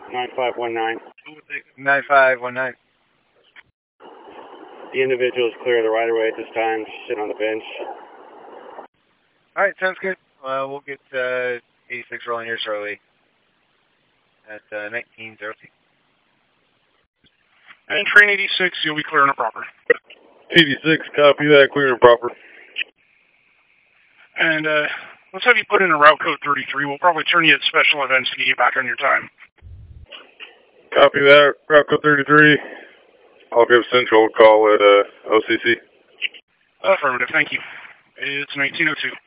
9519. 9519. The individual is clear of the right-of-way at this time, sitting on the bench. Alright, sounds good. We'll get 86 rolling here shortly at 19:02. And train 86, you'll be clear and proper. 86, copy that, clear and proper. And let's have you put in a route code 33. We'll probably turn you at special events to get you back on your time. Copy that, route code 33. I'll give Central a call at OCC. Affirmative, thank you. It's 1902.